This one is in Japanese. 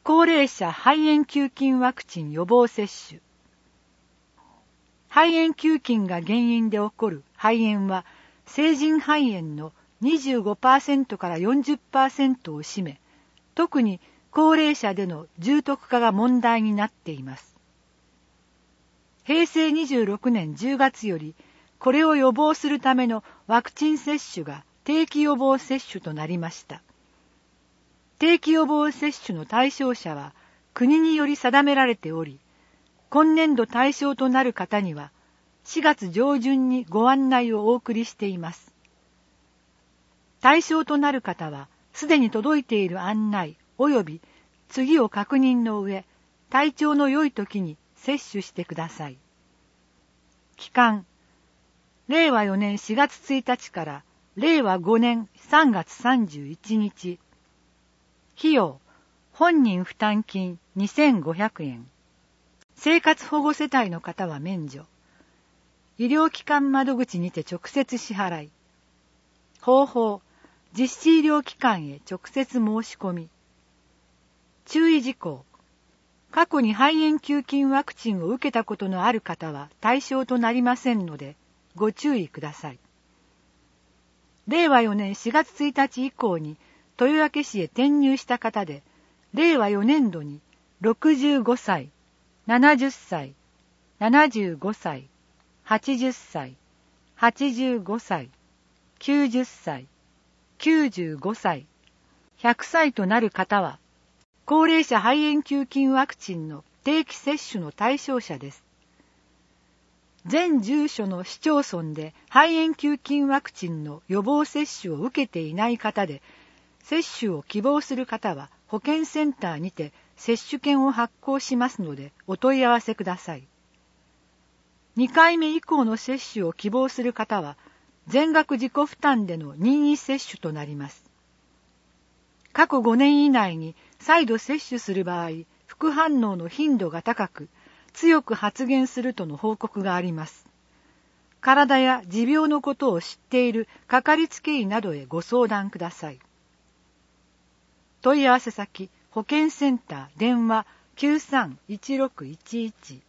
高齢者肺炎球菌ワクチン予防接種。肺炎球菌が原因で起こる肺炎は、成人肺炎の 25% から 40% を占め、特に高齢者での重篤化が問題になっています。平成26年10月より、これを予防するためのワクチン接種が定期予防接種となりました。定期予防接種の対象者は国により定められており、今年度対象となる方には4月上旬にご案内をお送りしています。対象となる方はすでに届いている案内及び次を確認の上、体調の良い時に接種してください。期間、令和4年4月1日から令和5年3月31日。費用、本人負担金2500円。生活保護世帯の方は免除。医療機関窓口にて直接支払い。方法、実施医療機関へ直接申し込み。注意事項。過去に肺炎球菌ワクチンを受けたことのある方は対象となりませんので、ご注意ください。令和4年4月1日以降に豊明市へ転入した方で、令和4年度に65歳、70歳、75歳、80歳、85歳、90歳、95歳、100歳となる方は、高齢者肺炎球菌ワクチンの定期接種の対象者です。全住所の市町村で肺炎球菌ワクチンの予防接種を受けていない方で、接種を希望する方は保健センターにて接種券を発行しますのでお問い合わせください。2回目以降の接種を希望する方は全額自己負担での任意接種となります。過去5年以内に再度接種する場合、副反応の頻度が高く、強く発現するとの報告があります。体や持病のことを知っているかかりつけ医などへご相談ください。問い合わせ先、保健センター、電話 93-1611